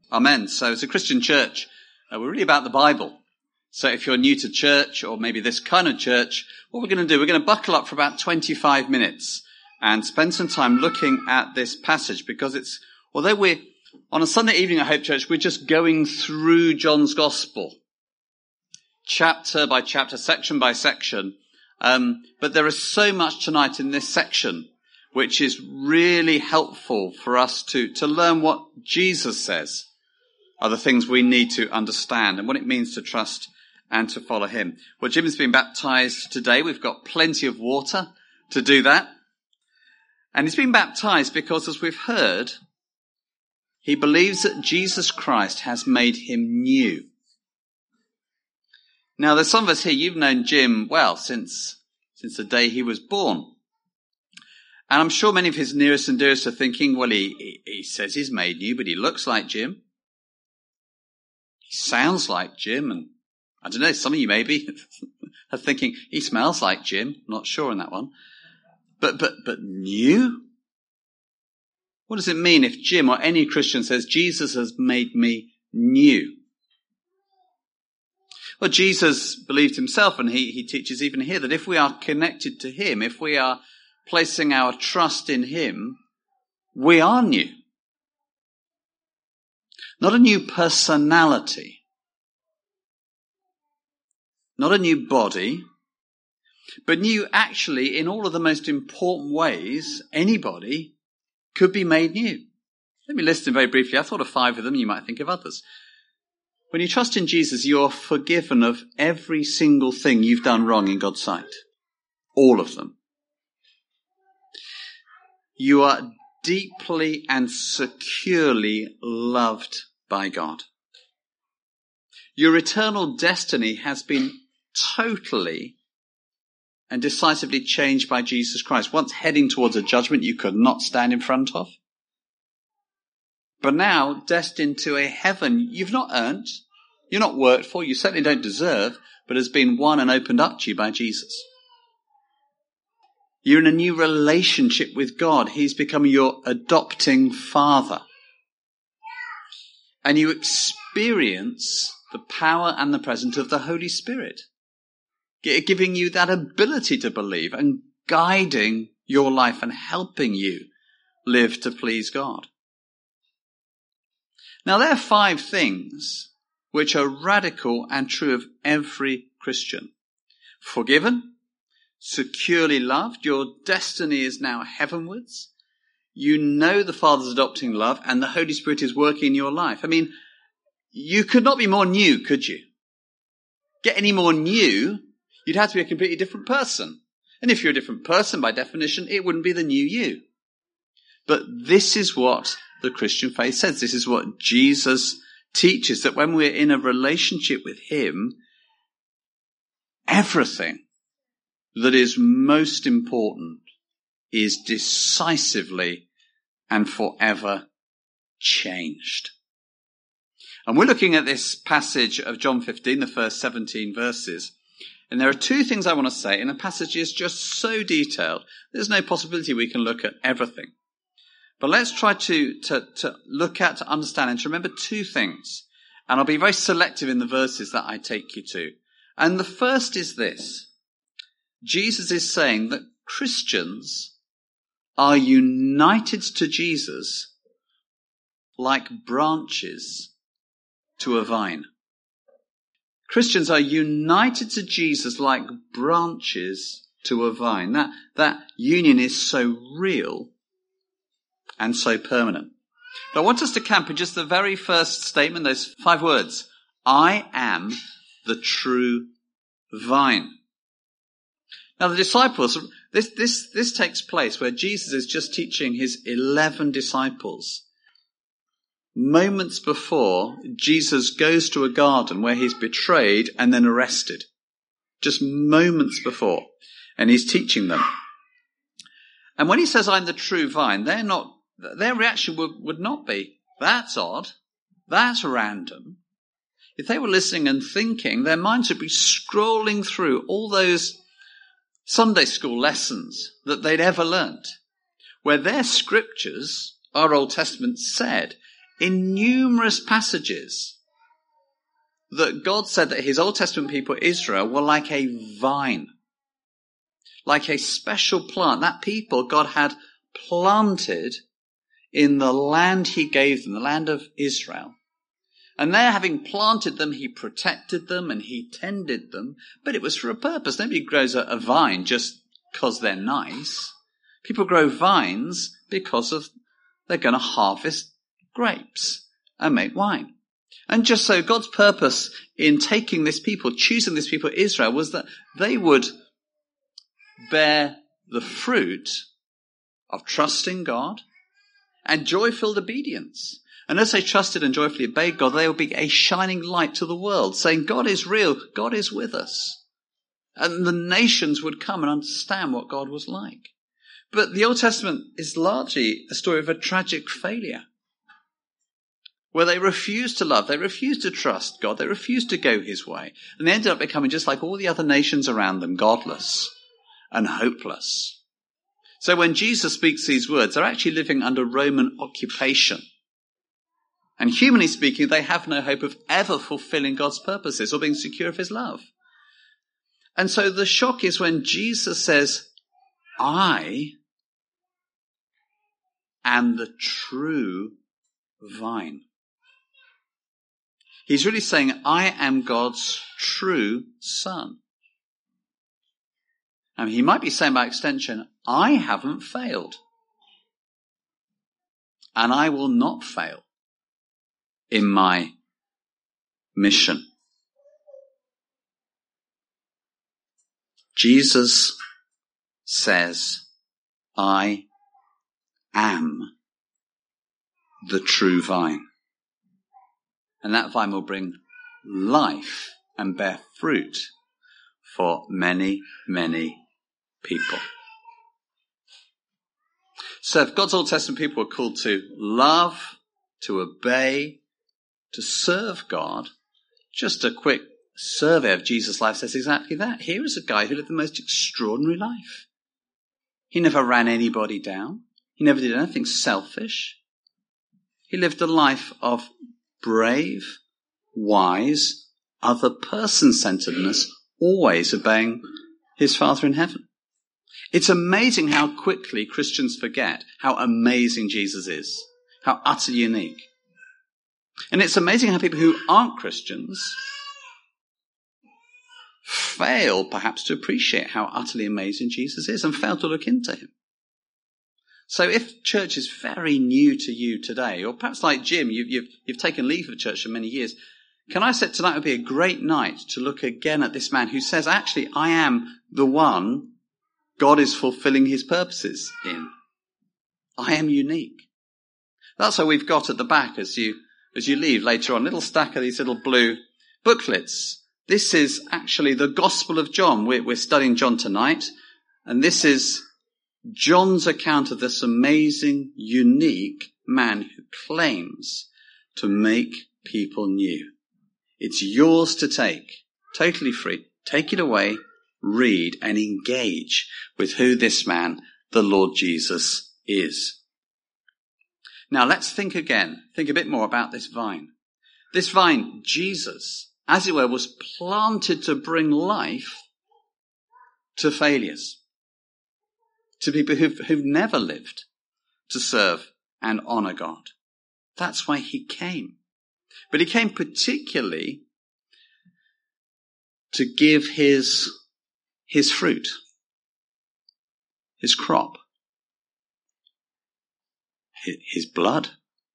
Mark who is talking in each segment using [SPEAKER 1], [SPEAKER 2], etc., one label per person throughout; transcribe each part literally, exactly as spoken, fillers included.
[SPEAKER 1] Amen. So as a Christian church, uh, we're really about the Bible. So if you're new to church, or maybe this kind of church, what we're going to do, we're going to buckle up for about twenty-five minutes and spend some time looking at this passage, because it's, although we're, on a Sunday evening at Hope Church, we're just going through John's Gospel, chapter by chapter, section by section, um, but there is so much tonight in this section which is really helpful for us to, to learn what Jesus says are the things we need to understand and what it means to trust and to follow him. Well, Jim has been baptized today. We've got plenty of water to do that. And he's been baptized because, as we've heard, he believes that Jesus Christ has made him new. Now, there's some of us here, you've known Jim well since, since the day he was born. And I'm sure many of his nearest and dearest are thinking, well, he, he, he says he's made new, but he looks like Jim. He sounds like Jim, and I don't know, some of you maybe are thinking, he smells like Jim. Not sure on that one. But, but, but new? What does it mean if Jim or any Christian says, Jesus has made me new? Well, Jesus believed himself, and he, he teaches even here that if we are connected to him, if we are placing our trust in him, we are new. Not a new personality, not a new body, but new actually in all of the most important ways anybody could be made new. Let me list them very briefly. I thought of five of them. You might think of others. When you trust in Jesus, you're forgiven of every single thing you've done wrong in God's sight. All of them. You are deeply and securely loved by God. Your eternal destiny has been totally and decisively changed by Jesus Christ. Once heading towards a judgment you could not stand in front of, but now destined to a heaven you've not earned, you're not worked for, you certainly don't deserve, but has been won and opened up to you by Jesus. You're in a new relationship with God. He's become your adopting father. And you experience the power and the presence of the Holy Spirit, giving you that ability to believe and guiding your life and helping you live to please God. Now, there are five things which are radical and true of every Christian. Forgiven, securely loved, your destiny is now heavenwards. You know the Father's adopting love, and the Holy Spirit is working in your life. I mean, you could not be more new, could you? Get any more new, you'd have to be a completely different person. And if you're a different person, by definition, it wouldn't be the new you. But this is what the Christian faith says. This is what Jesus teaches, that when we're in a relationship with him, everything that is most important is decisively and forever changed. And we're looking at this passage of John fifteen, the first seventeen verses. And there are two things I want to say. And the passage is just so detailed, there's no possibility we can look at everything. But let's try to, to, to look at, to understand, and to remember two things. And I'll be very selective in the verses that I take you to. And the first is this. Jesus is saying that Christians are united to Jesus like branches to a vine. Christians are united to Jesus like branches to a vine. That, that union is so real and so permanent. But I want us to camp in just the very first statement, those five words. I am the true vine. Now the disciples, this, this, this takes place where Jesus is just teaching his eleven disciples. Moments before, Jesus goes to a garden where he's betrayed and then arrested. Just moments before. And he's teaching them. And when he says, I'm the true vine, they're not, their reaction would, would not be, that's odd, that's random. If they were listening and thinking, their minds would be scrolling through all those Sunday school lessons that they'd ever learnt, where their scriptures, our Old Testament, said, in numerous passages that God said that his Old Testament people, Israel, were like a vine, like a special plant. That people God had planted in the land he gave them, the land of Israel. And there, having planted them, he protected them and he tended them, but it was for a purpose. Nobody grows a, a vine just because they're nice. People grow vines because of they're going to harvest grapes and make wine. And just so God's purpose in taking this people, choosing this people, Israel, was that they would bear the fruit of trusting God and joy-filled obedience. And as they trusted and joyfully obeyed God, they would be a shining light to the world, saying, God is real, God is with us. And the nations would come and understand what God was like. But the Old Testament is largely a story of a tragic failure, where they refused to love, they refused to trust God, they refused to go his way. And they ended up becoming just like all the other nations around them, godless and hopeless. So when Jesus speaks these words, they're actually living under Roman occupation. And humanly speaking, they have no hope of ever fulfilling God's purposes or being secure of his love. And so the shock is when Jesus says, I am the true vine. He's really saying, I am God's true son. I mean, he might be saying by extension, I haven't failed. And I will not fail in my mission. Jesus says, I am the true vine. And that vine will bring life and bear fruit for many, many people. So if God's Old Testament people were called to love, to obey, to serve God, just a quick survey of Jesus' life says exactly that. Here is a guy who lived the most extraordinary life. He never ran anybody down. He never did anything selfish. He lived a life of brave, wise, other person-centeredness, always obeying his Father in heaven. It's amazing how quickly Christians forget how amazing Jesus is, how utterly unique. And it's amazing how people who aren't Christians fail perhaps to appreciate how utterly amazing Jesus is and fail to look into him. So if church is very new to you today, or perhaps like Jim, you've, you've, you've taken leave of church for many years, can I say tonight would be a great night to look again at this man who says, actually, I am the one God is fulfilling his purposes in. I am unique. That's what we've got at the back as you, as you leave later on, a little stack of these little blue booklets. This is actually the Gospel of John. We're, we're studying John tonight, and this is John's account of this amazing, unique man who claims to make people new. It's yours to take, totally free. Take it away, read, and engage with who this man, the Lord Jesus, is. Now let's think again, think a bit more about this vine. This vine, Jesus, as it were, was planted to bring life to failures. To people who've, who've never lived to serve and honor God. That's why he came. But he came particularly to give his, his fruit, his crop, his, his blood.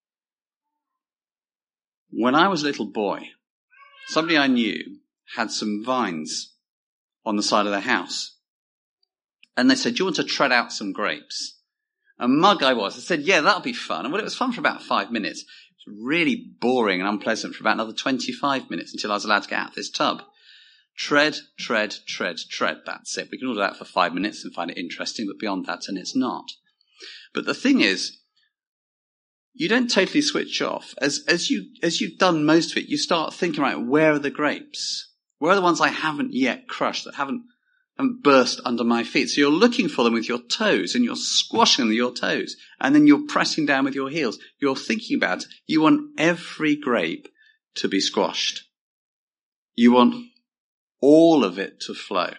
[SPEAKER 1] When I was a little boy, somebody I knew had some vines on the side of their house. And they said, do you want to tread out some grapes? And mug I was. I said, yeah, that'll be fun. And well, it was fun for about five minutes. It was really boring and unpleasant for about another twenty-five minutes until I was allowed to get out of this tub. Tread, tread, tread, tread. That's it. We can all do that for five minutes and find it interesting, but beyond that, and it's not. But the thing is, you don't totally switch off. As, as you, as you've done most of it, you start thinking, right, where are the grapes? Where are the ones I haven't yet crushed, that haven't and burst under my feet. So you're looking for them with your toes and you're squashing them with your toes and then you're pressing down with your heels. You're thinking about it. You want every grape to be squashed. You want all of it to flow.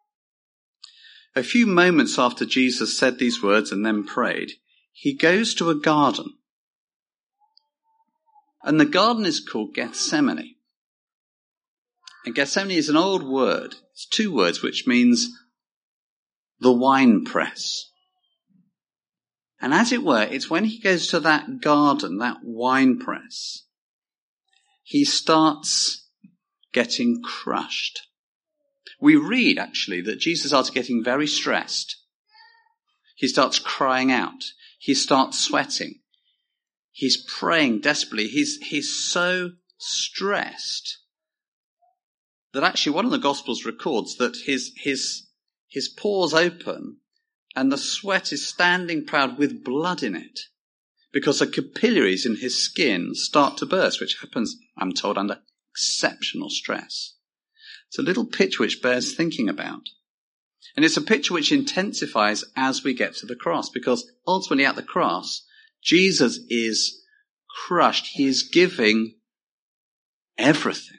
[SPEAKER 1] A few moments after Jesus said these words and then prayed, he goes to a garden. And the garden is called Gethsemane. And Gethsemane is an old word. It's two words, which means the wine press. And as it were, it's when he goes to that garden, that wine press, he starts getting crushed. We read, actually, that Jesus starts getting very stressed. He starts crying out. He starts sweating. He's praying desperately. He's, he's so stressed that actually one of the Gospels records that his, his, his pores open and the sweat is standing proud with blood in it because the capillaries in his skin start to burst, which happens, I'm told, under exceptional stress. It's a little picture which bears thinking about. And it's a picture which intensifies as we get to the cross, because ultimately at the cross, Jesus is crushed. He is giving everything.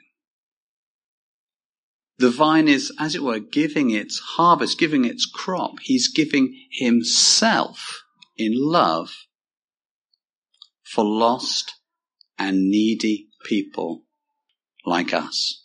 [SPEAKER 1] The vine is, as it were, giving its harvest, giving its crop. He's giving himself in love for lost and needy people like us.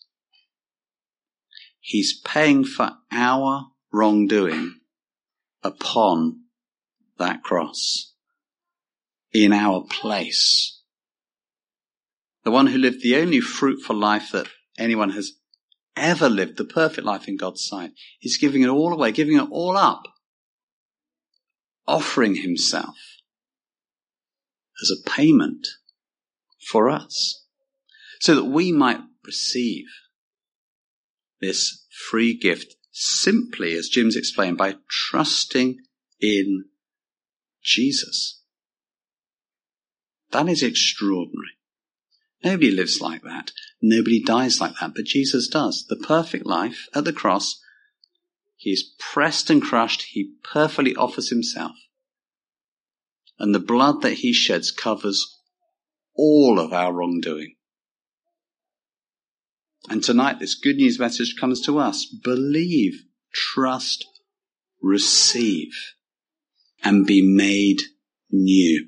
[SPEAKER 1] He's paying for our wrongdoing upon that cross, in our place. The one who lived the only fruitful life that anyone has ever lived, the perfect life in God's sight. He's giving it all away, giving it all up, offering himself as a payment for us, so that we might receive this free gift simply, as Jim's explained, by trusting in Jesus. That is extraordinary. Nobody lives like that. Nobody dies like that, but Jesus does. The perfect life at the cross, he is pressed and crushed. He perfectly offers himself. And the blood that he sheds covers all of our wrongdoing. And tonight this good news message comes to us. Believe, trust, receive, and be made new.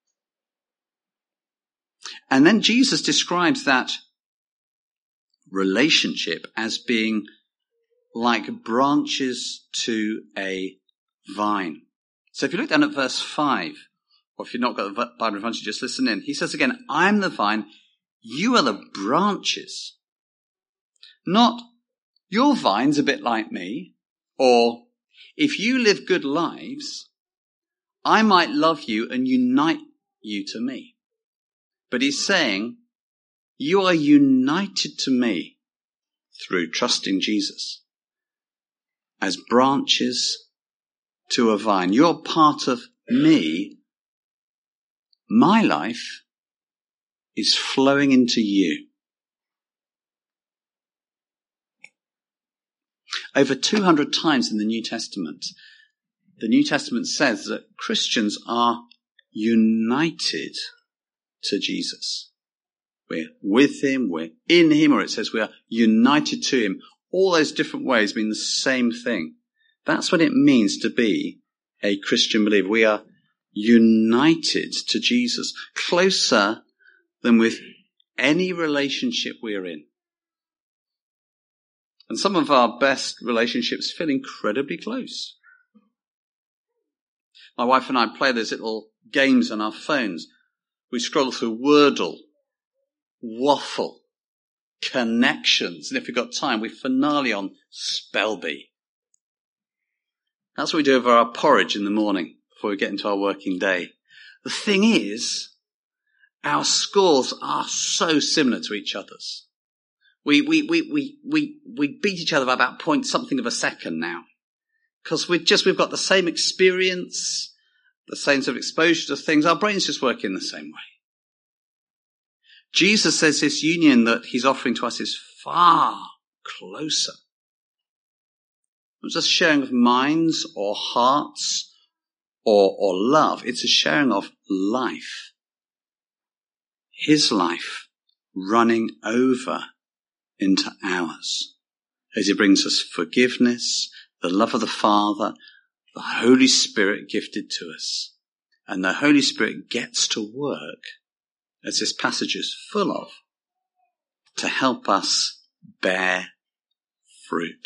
[SPEAKER 1] And then Jesus describes that relationship as being like branches to a vine. So if you look down at verse five, or if you've not got the Bible in front of you, just listen in. He says again, I am the vine, you are the branches. Not, your vine's a bit like me, or if you live good lives, I might love you and unite you to me. But he's saying, you are united to me through trusting Jesus as branches to a vine. You're part of me. My life is flowing into you. Over two hundred times in the New Testament, the New Testament says that Christians are united to Jesus. We're with him, we're in him, or it says we are united to him. All those different ways mean the same thing. That's what it means to be a Christian believer. We are united to Jesus, closer than with any relationship we're in. And some of our best relationships feel incredibly close. My wife and I play those little games on our phones. We scroll through Wordle, Waffle, Connections, and if we've got time, we finale on Spellbee. That's what we do over our porridge in the morning before we get into our working day. The thing is, our scores are so similar to each other's. We, we, we, we, we, we beat each other by about point something of a second now. Because we just, we've got the same experience, the same sort of exposure to things. Our brains just work in the same way. Jesus says this union that he's offering to us is far closer not just sharing of minds or hearts or, or love. It's a sharing of life. His life running over into ours as he brings us forgiveness, the love of the Father, the Holy Spirit gifted to us. And the Holy Spirit gets to work, as this passage is full of, to help us bear fruit.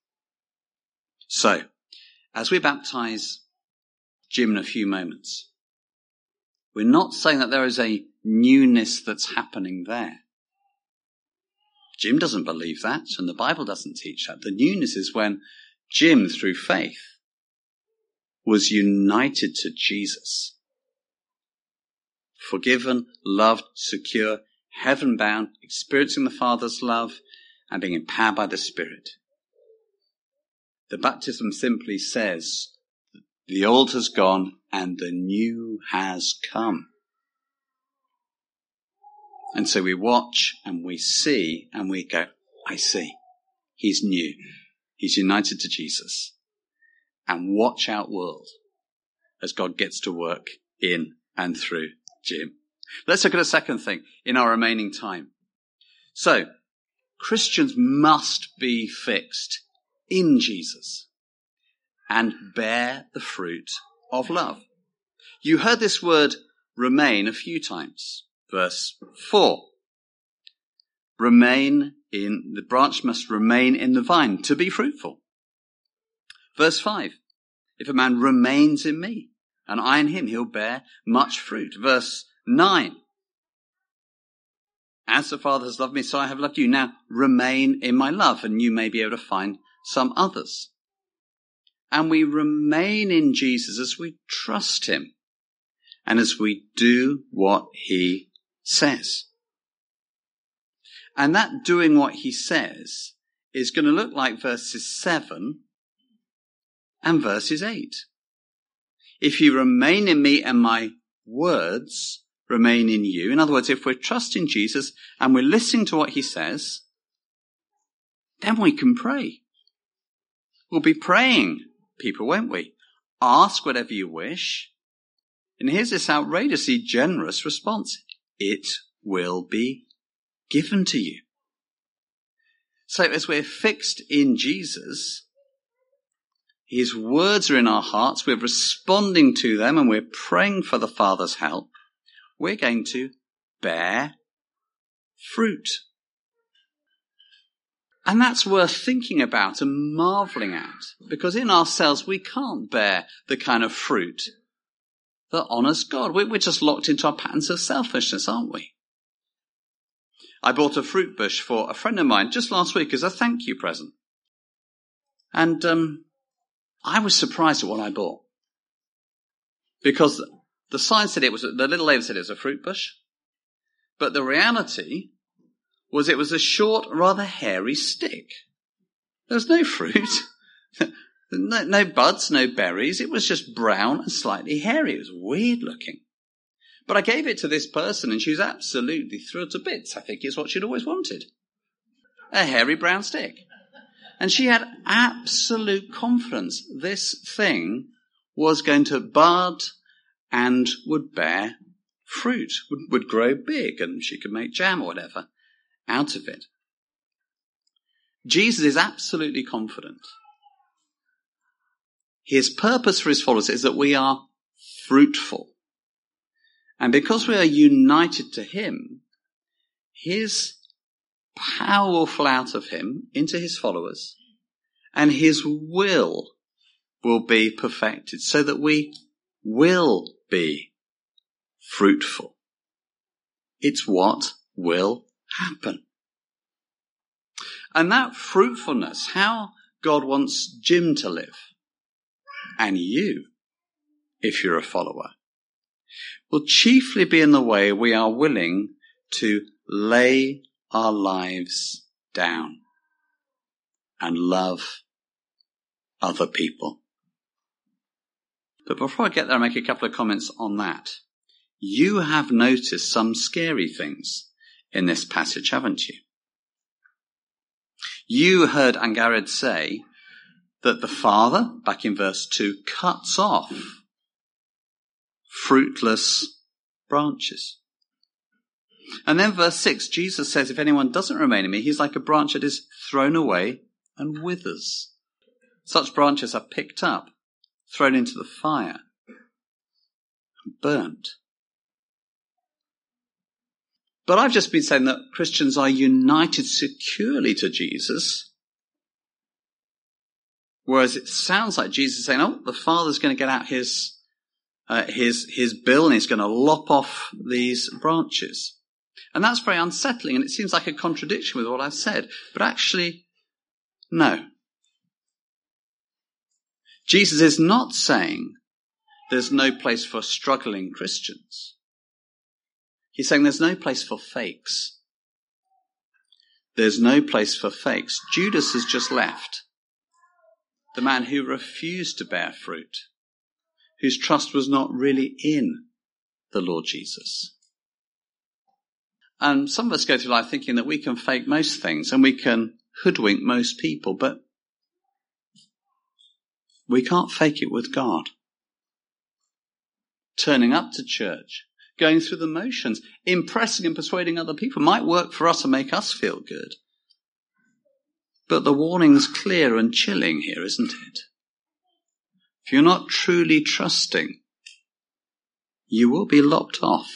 [SPEAKER 1] So, as we baptize Jim in a few moments, we're not saying that there is a newness that's happening there. Jim doesn't believe that, and the Bible doesn't teach that. The newness is when Jim, through faith, was united to Jesus. Forgiven, loved, secure, heaven-bound, experiencing the Father's love, and being empowered by the Spirit. The baptism simply says, the old has gone and the new has come. And so we watch and we see and we go, I see. He's new. He's united to Jesus. And watch out, world, as God gets to work in and through Jim. Let's look at a second thing in our remaining time. So, Christians must be fixed in Jesus and bear the fruit of love. You heard this word remain a few times. Verse four. Remain in, the branch must remain in the vine to be fruitful. Verse five. If a man remains in me and I in him, he'll bear much fruit. Verse nine. As the Father has loved me, so I have loved you. Now remain in my love, and you may be able to find some others. And we remain in Jesus as we trust him and as we do what he says. And that doing what he says is going to look like verses seven and verses eight. If you remain in me and my words remain in you. In other words, if we're trusting Jesus and we're listening to what he says, then we can pray. We'll be praying, people, won't we? Ask whatever you wish. And here's this outrageously generous response. It will be given to you. So as we're fixed in Jesus, his words are in our hearts, we're responding to them and we're praying for the Father's help, we're going to bear fruit. And that's worth thinking about and marveling at, because in ourselves we can't bear the kind of fruit that honours God. We're just locked into our patterns of selfishness, aren't we? I bought a fruit bush for a friend of mine just last week as a thank you present. And um, I was surprised at what I bought. Because the sign said it was, the little label said it was a fruit bush. But the reality was it was a short, rather hairy stick. There was no fruit. no, no buds, no berries. It was just brown and slightly hairy. It was weird looking. But I gave it to this person and she was absolutely thrilled to bits. I think it's what she'd always wanted. A hairy brown stick. And she had absolute confidence this thing was going to bud and would bear fruit, would, would grow big, and she could make jam or whatever out of it. Jesus is absolutely confident. His purpose for his followers is that we are fruitful. And because we are united to him, his power will flow out of him into his followers, and his will will be perfected so that we will be fruitful. It's what will happen. And that fruitfulness, how God wants Jim to live, and you, if you're a follower, will chiefly be in the way we are willing to lay our lives down and love other people. But before I get there, I'll make a couple of comments on that. You have noticed some scary things in this passage, haven't you? You heard Angared say that the Father, back in verse two, cuts off fruitless branches. And then verse six, Jesus says, if anyone doesn't remain in me, he's like a branch that is thrown away and withers. Such branches are picked up, thrown into the fire, and burnt. But I've just been saying that Christians are united securely to Jesus, whereas it sounds like Jesus is saying, oh, the Father's going to get out his uh, his his bill and he's going to lop off these branches. And that's very unsettling, and it seems like a contradiction with what I've said. But actually, no. Jesus is not saying there's no place for struggling Christians. He's saying there's no place for fakes. There's no place for fakes. Judas has just left. The man who refused to bear fruit, whose trust was not really in the Lord Jesus. And some of us go through life thinking that we can fake most things and we can hoodwink most people, but we can't fake it with God. Turning up to church, going through the motions, impressing and persuading other people might work for us and make us feel good. But the warning's clear and chilling here, isn't it? If you're not truly trusting, you will be lopped off.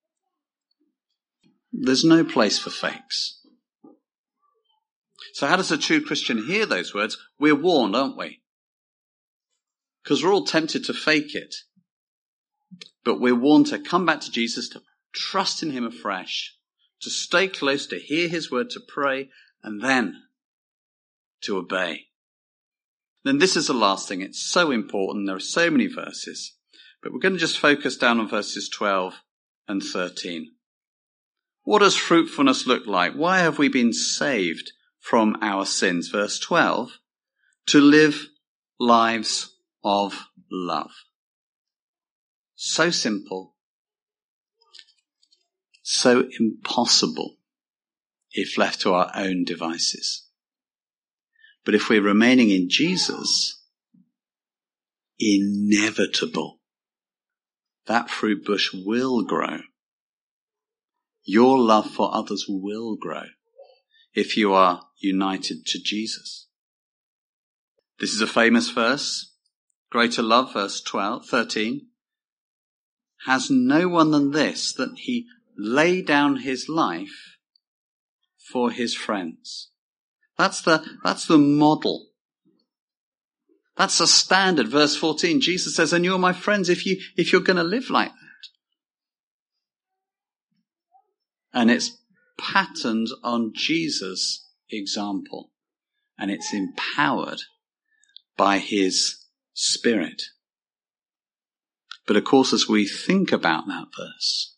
[SPEAKER 1] There's no place for fakes. So how does a true Christian hear those words? We're warned, aren't we? Because we're all tempted to fake it. But we're warned to come back to Jesus, to trust in him afresh, to stay close, to hear his word, to pray, and then to obey. Then this is the last thing. It's so important. There are so many verses. But we're going to just focus down on verses twelve and thirteen. What does fruitfulness look like? Why have we been saved from our sins? Verse twelve, to live lives of love. So simple, so impossible if left to our own devices. But if we're remaining in Jesus, inevitable. That fruit bush will grow. Your love for others will grow if you are united to Jesus. This is a famous verse. Greater love, verse twelve, thirteen. Has no one than this, that he lay down his life for his friends. That's the, that's the model. That's the standard. Verse fourteen, Jesus says, and you're my friends if you, if you're going to live like that. And it's patterned on Jesus' example. And it's empowered by his Spirit. But of course, as we think about that verse,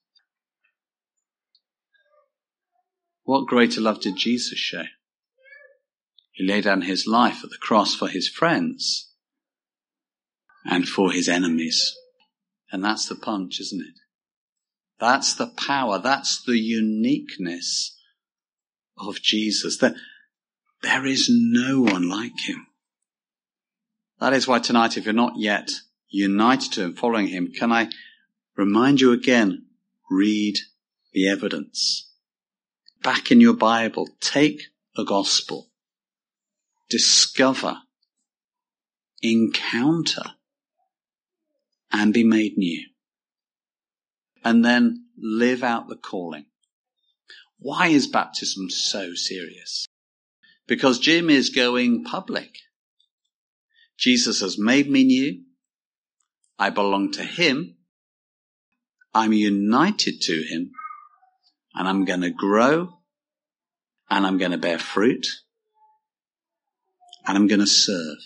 [SPEAKER 1] what greater love did Jesus show? He laid down his life at the cross for his friends and for his enemies. And that's the punch, isn't it? That's the power. That's the uniqueness of Jesus. There, there is no one like him. That is why tonight, if you're not yet united to him, following him, can I remind you again, read the evidence. Back in your Bible, take the gospel. Discover, encounter, and be made new. And then live out the calling. Why is baptism so serious? Because Jim is going public. Jesus has made me new. I belong to him. I'm united to him. And I'm going to grow. And I'm going to bear fruit. And I'm going to serve.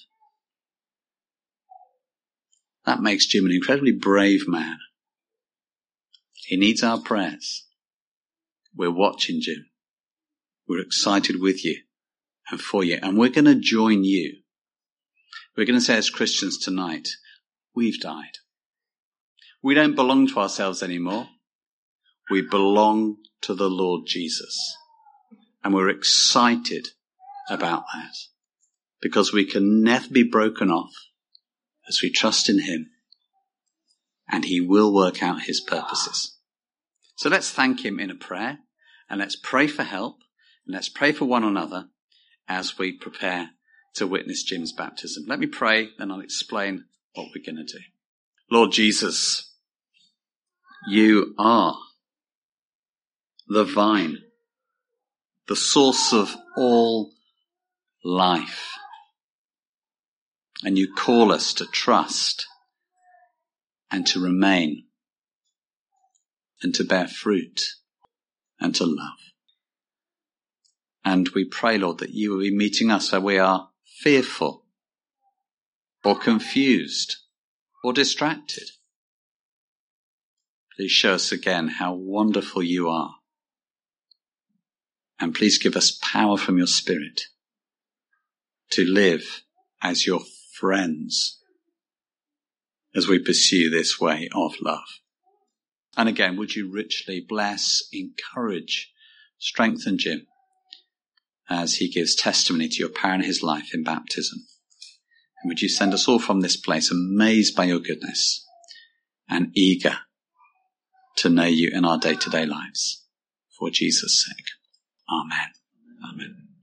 [SPEAKER 1] That makes Jim an incredibly brave man. He needs our prayers. We're watching, Jim. We're excited with you and for you. And we're going to join you. We're going to say as Christians tonight, we've died. We don't belong to ourselves anymore. We belong to the Lord Jesus. And we're excited about that. because we can never be broken off as we trust in him, and he will work out his purposes. So let's thank him in a prayer, and let's pray for help, and let's pray for one another as we prepare to witness Jim's baptism. Let me pray, then I'll explain what we're going to do. Lord Jesus, you are the vine, the source of all life. And you call us to trust and to remain and to bear fruit and to love. And we pray, Lord, that you will be meeting us where we are fearful or confused or distracted. Please show us again how wonderful you are. And please give us power from your Spirit to live as your friends as we pursue this way of love. And again, would you richly bless, encourage, strengthen Jim as he gives testimony to your power in his life in baptism. And would you send us all from this place amazed by your goodness and eager to know you in our day-to-day lives. For Jesus' sake. Amen. Amen.